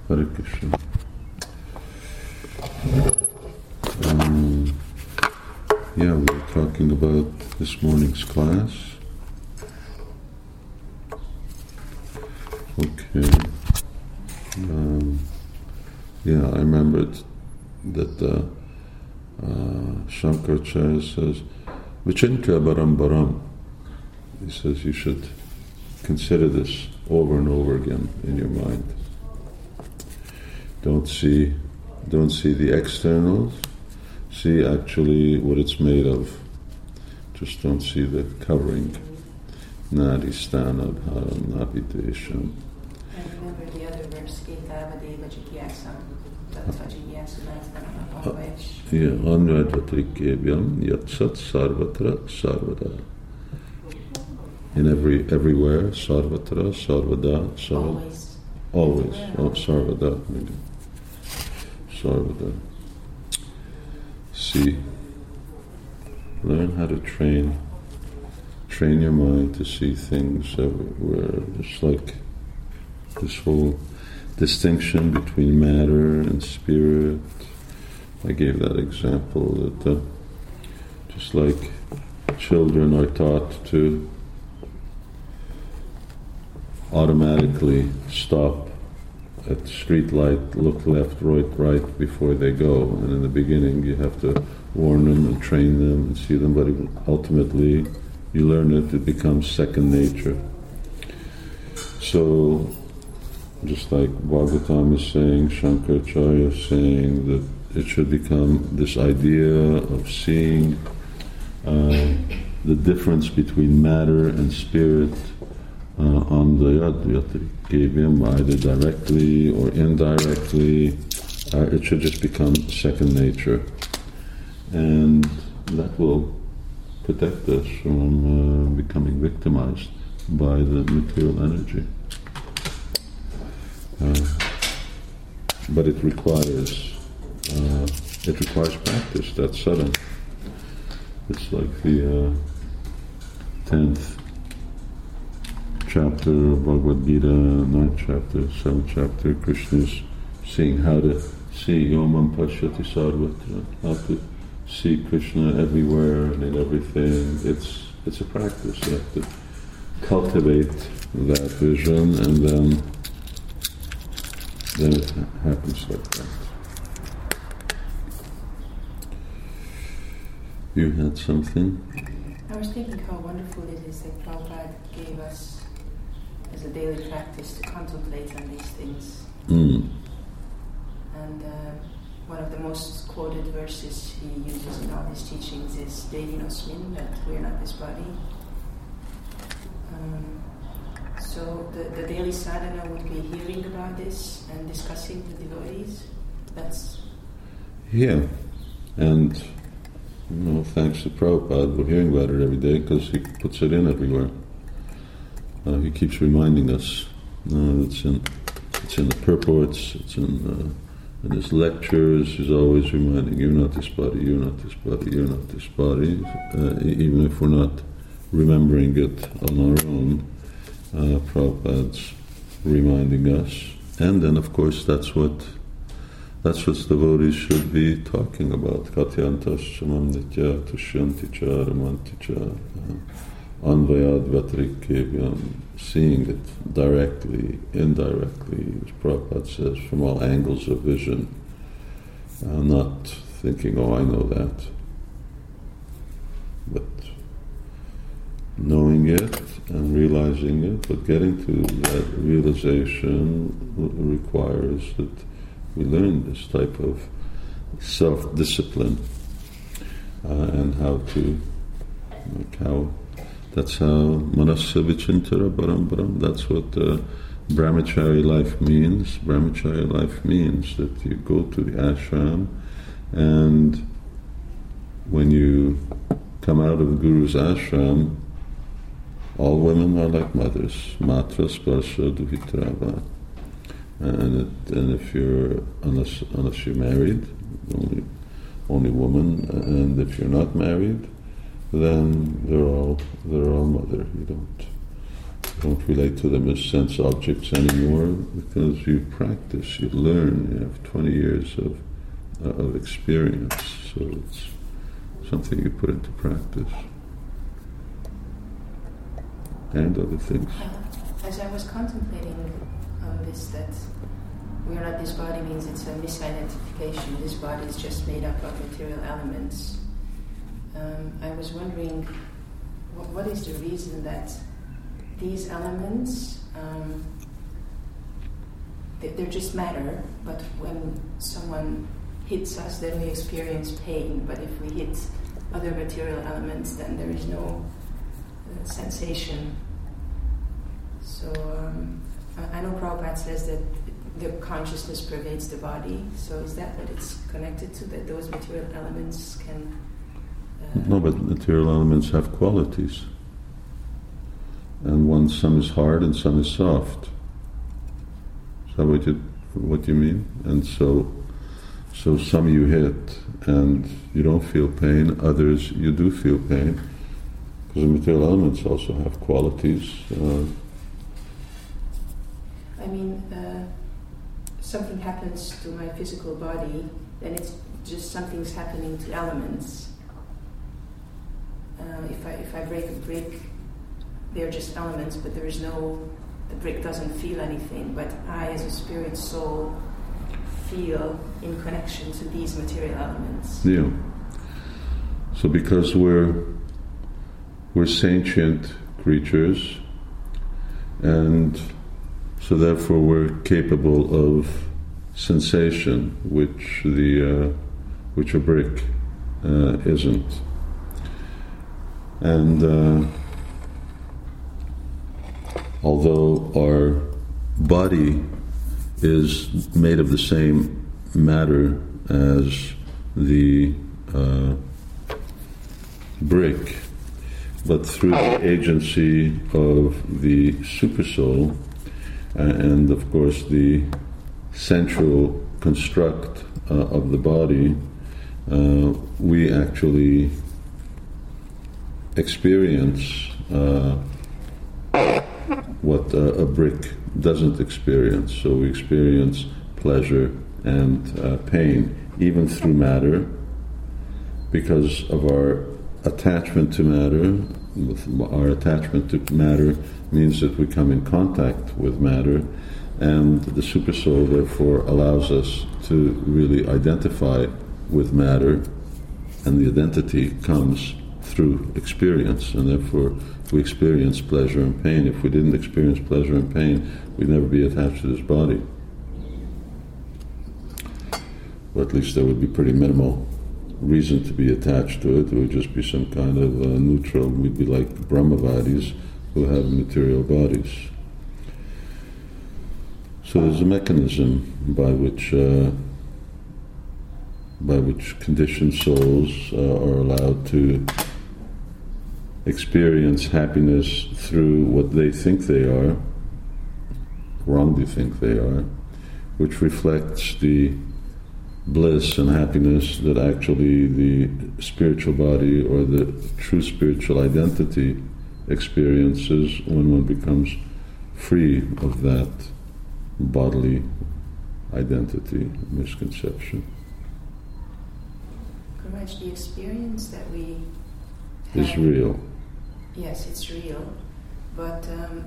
Hare Krishna. We were talking about this morning's class. Okay. I remembered that Shankaracharya says, Vichintra Baram Baram. He says you should consider this over and over again in your mind. Don't see the externals, see actually what it's made of. Just don't see the covering. Nadi Stana Dharam Navidesham. And remember the other verse, Etavadeva Jigyasam, Tattva Jigyasam, always. Anvadvatrikebhyam Yatsat Sarvatra Sarvada. In everywhere, Sarvatra, Sarvada, always. Oh, Sarvada, maybe. Sarvada. See, learn how to train your mind to see things everywhere. Just like this whole distinction between matter and spirit. I gave that example that just like children are taught to automatically stop at the street light, look left, right before they go. And in the beginning you have to warn them and train them and see them, but ultimately you learn it becomes second nature. So, just like Bhagavatam is saying, Shankaracharya is saying that it should become this idea of seeing the difference between matter and spirit on the Yadvayatrikebhyam, either directly or indirectly. It should just become second nature. And that will protect us from becoming victimized by the material energy. But it requires practice. That's sadhana. It's like the 10th chapter of Bhagavad Gita, 9th chapter, 7th chapter. Krishna is seeing how to see Yomam Pashyati Sarvatra, how to see Krishna everywhere and in everything. It's a practice. You have to cultivate that vision, and then it happens like that. You had something? I was thinking how wonderful it is that Prabhupada gave us as a daily practice to contemplate on these things. Mm. And one of the most quoted verses he uses in all his teachings is Dehinosmin, that we are not this body. So the daily sadhana would be hearing about this and discussing with devotees. That's... Yeah, and thanks to Prabhupada, we're hearing about it every day because he puts it in everywhere. He keeps reminding us. It's in the purports, it's in his lectures. He's always reminding, you're not this body, you're not this body, you're not this body. Even if we're not remembering it on our own, Prabhupada's reminding us. And then, of course, that's what devotees should be talking about. Katyantashamam nitya tushyanti cha ramanti cha anvayad vatrikebhyam, seeing it directly, indirectly, as Prabhupada says, from all angles of vision, not thinking, I know that, but knowing it and realizing it, but getting to that realization requires that we learn this type of self-discipline and how to, that's how Manasa Vichintara Baram Baram, that's what brahmachari life means. Brahmachari life means that you go to the ashram, and when you come out of the Guru's ashram, all women are like mothers. Matra Sparsha Duhitrava. And if you're, unless you're married, only woman, and if you're not married, then they're all mother. You don't relate to them as sense objects anymore because you practice, you learn, you have 20 years of experience, so it's something you put into practice. And other things. As I was contemplating on this, that we are not this body means it's a misidentification. This body is just made up of material elements. I was wondering, what is the reason that these elements, they're just matter, but when someone hits us, then we experience pain. But if we hit other material elements, then there is no sensation. So I know Prabhupada says that the consciousness pervades the body. So is that what it's connected to, that those material elements can... No, but material elements have qualities. And some is hard and some is soft. Is that what you mean? And so some you hit and you don't feel pain, others you do feel pain, because the material elements also have qualities. Something happens to my physical body, then it's just something's happening to elements. If I break a brick, they're just elements, but the brick doesn't feel anything, but I as a spirit soul feel in connection to these material elements. Yeah. So because we're sentient creatures, and so therefore we're capable of sensation, which a brick isn't. And although our body is made of the same matter as the brick, but through the agency of the Supersoul and of course the central construct of the body, we actually experience what a brick doesn't experience. So we experience pleasure and pain, even through matter, because of our attachment to matter. Our attachment to matter means that we come in contact with matter, and the Supersoul therefore allows us to really identify with matter, and the identity comes through experience, and therefore we experience pleasure and pain. If we didn't experience pleasure and pain, we'd never be attached to this body. Or at least there would be pretty minimal reason to be attached to it. It would just be some kind of neutral. We'd be like Brahmavadis who have material bodies. So there's a mechanism by which conditioned souls are allowed to experience happiness through what they think they are, wrongly think they are, which reflects the bliss and happiness that actually the spiritual body or the true spiritual identity experiences when one becomes free of that bodily identity misconception. Maharaj, the experience that we have is real. Yes, it's real, but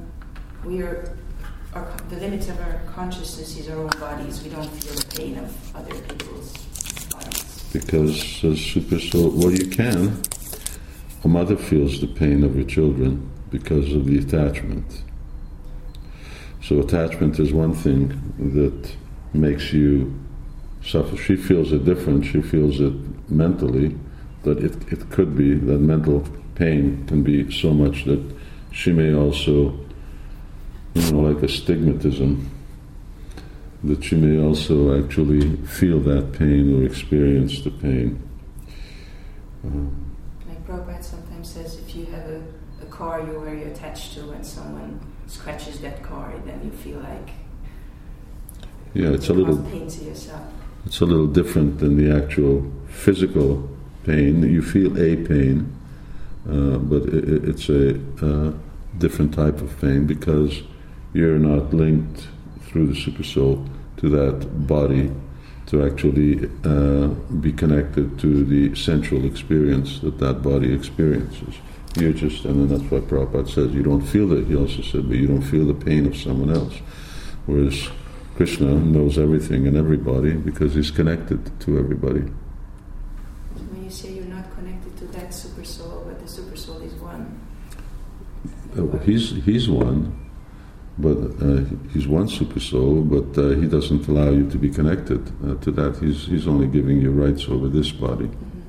the limits of our consciousness is our own bodies. We don't feel the pain of other people's bodies. Because as Supersoul, well, you can. A mother feels the pain of her children because of the attachment. So attachment is one thing that makes you suffer. She feels it different. She feels it mentally, but it could be that mental pain can be so much that she may also, like a stigmatism, that she may also actually feel that pain or experience the pain. Like Prabhupada sometimes says, if you have a car you're very attached to and someone scratches that car, then you feel like it's a little pain to yourself. It's a little different than the actual physical pain. You feel a pain, but it's a different type of pain because you're not linked through the Supersoul to that body to actually be connected to the central experience that body experiences. You're just, and then that's why Prabhupada says you don't feel it. He also said, but you don't feel the pain of someone else. Whereas Krishna knows everything and everybody because he's connected to everybody. So when you say you're not connected to that Supersoul, but the Supersoul is one. He's one, but he's one Supersoul, but he doesn't allow you to be connected to that. He's only giving you rights over this body. Mm-hmm.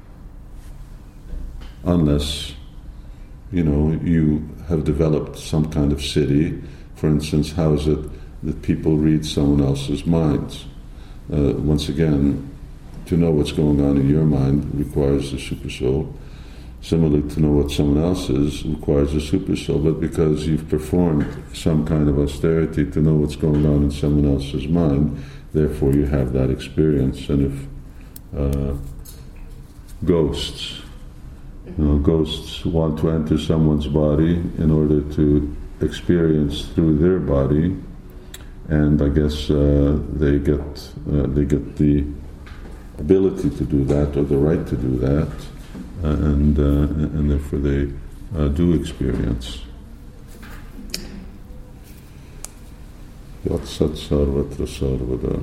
Unless, you have developed some kind of siddhi. For instance, how is it that people read someone else's minds? Once again, to know what's going on in your mind requires the Supersoul. Similarly, to know what someone else is requires a Supersoul, but because you've performed some kind of austerity to know what's going on in someone else's mind, therefore you have that experience. And if ghosts want to enter someone's body in order to experience through their body, and I guess they get the ability to do that or the right to do that. And therefore they do experience. Yat Sat Sarvatra Sarvada.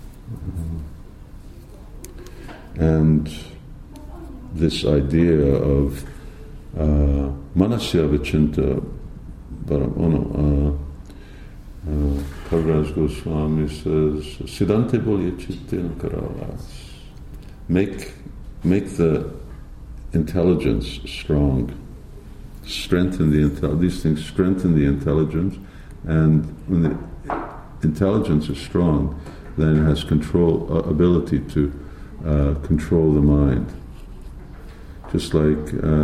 And this idea of Manasya Vichinta Param, Kaviraj Goswami says, Siddhante Bolya Chittin Karalas. Make the intelligence strong. Strengthen these things strengthen the intelligence, and when the intelligence is strong, then it has ability to control the mind. Just like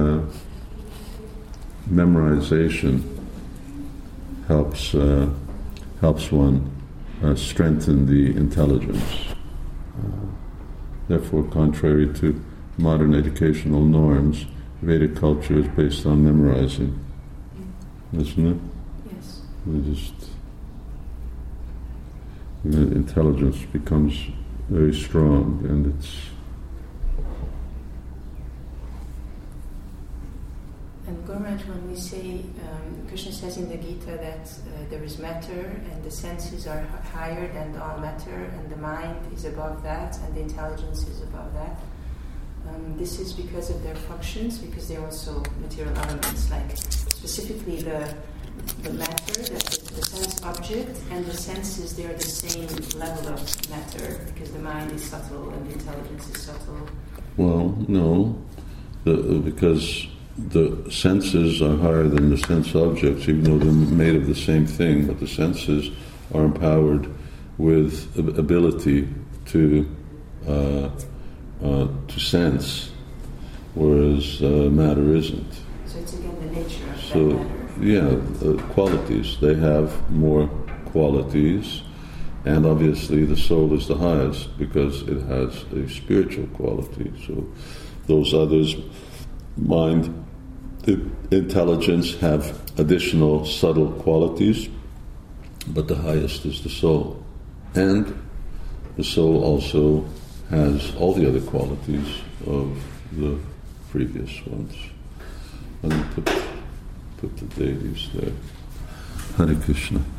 memorization helps one strengthen the intelligence. Therefore, contrary to modern educational norms, Vedic culture is based on memorizing, isn't it? Yes. The intelligence becomes very strong, and it's. And Gurmaharaj, when we say, Krishna says in the Gita that there is matter, and the senses are higher than all matter, and the mind is above that, and the intelligence is above that. This is because of their functions, because they're also material elements, like specifically the matter, the sense object, and the senses, they're the same level of matter, because the mind is subtle and the intelligence is subtle. Well, no, because the senses are higher than the sense objects, even though they're made of the same thing, but the senses are empowered with ability to sense, whereas matter isn't. So it's again the nature of that matter. Yeah, qualities. They have more qualities, and obviously the soul is the highest because it has a spiritual quality. So those others, mind, intelligence, have additional subtle qualities, but the highest is the soul. And the soul also has all the other qualities of the previous ones. Let me put the deities there. Hare Krishna.